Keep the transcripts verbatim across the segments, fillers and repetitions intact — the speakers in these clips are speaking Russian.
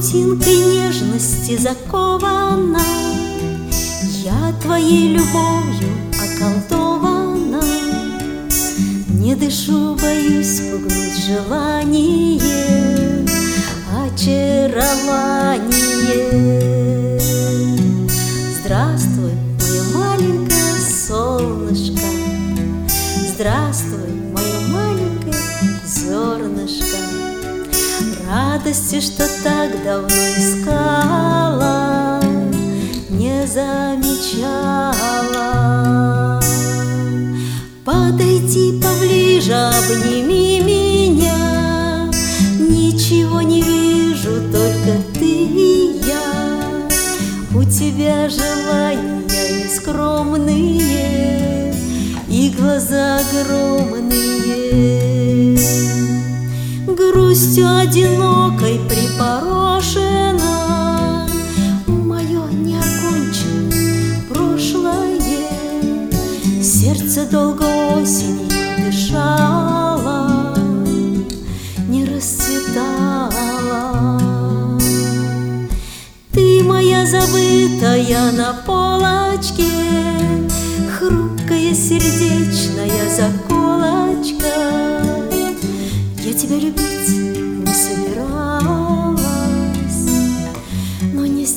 паутинкой нежности закована, я твоей любовью околдована. Не дышу, боюсь пугнуть желание, очарование. Здравствуй, мое маленькое солнышко, здравствуй, мое маленькое зернышко. Радости, что так давно искала, не замечала. Подойди поближе, обними меня. Ничего не вижу, только ты и я. У тебя желания нескромные и глаза огромные. Грустью одинокой припорошено мое неоконченное прошлое. Сердце долго осенью дышало, не расцветало. Ты моя забытая на полочке, хрупкая сердечная заколочка. Я тебя любить не собиралась, но не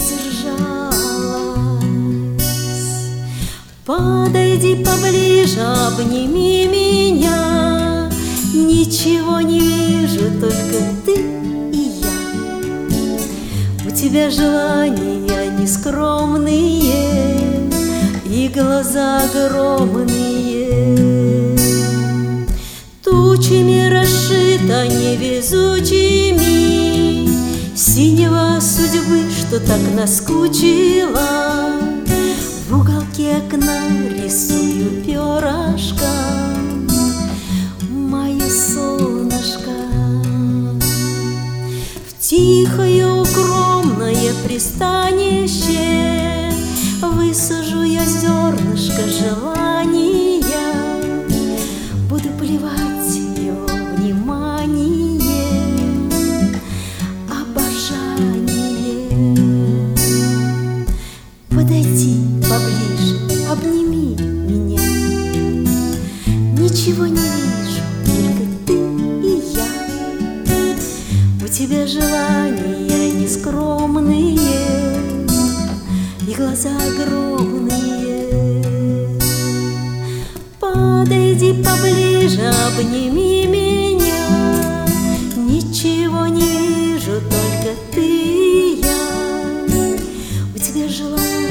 сдержалась. Подойди поближе, обними меня. Ничего не вижу, только ты и я. У тебя желания нескромные и глаза огромные. Тучами расшита невезучими, синего судьбы, что так наскучила. В уголке окна рисую перышком мое солнышко. В тихое укромное пристанище высажу я зернышко желания. Буду поливать его внимание, обожание. Подойди поближе, обними меня. Ничего не вижу, только ты и я. У тебя желания нескромные и глаза огромные. Подойди поближе, обними меня. Ничего не вижу, только ты и я. У тебя желание